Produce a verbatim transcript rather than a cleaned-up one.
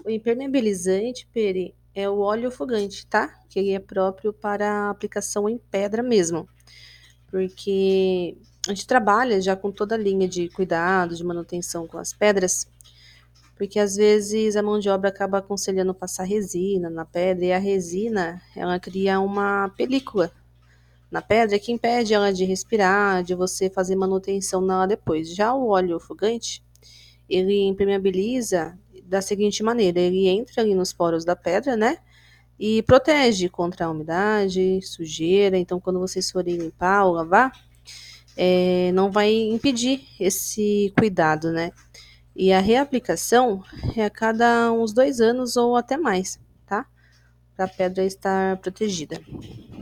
O impermeabilizante, Peri, é o óleo ofugante, tá? Que ele é próprio para aplicação em pedra mesmo. Porque a gente trabalha já com toda a linha de cuidado, de manutenção com as pedras, porque às vezes a mão de obra acaba aconselhando passar resina na pedra, e a resina, ela cria uma película na pedra que impede ela de respirar, de você fazer manutenção nela depois. Já o óleo ofugante, ele impermeabiliza da seguinte maneira: ele entra ali nos poros da pedra, né? E protege contra a umidade, sujeira. Então, quando vocês forem limpar ou lavar, é, não vai impedir esse cuidado, né? E a reaplicação é a cada uns dois anos ou até mais, tá? Para a pedra estar protegida.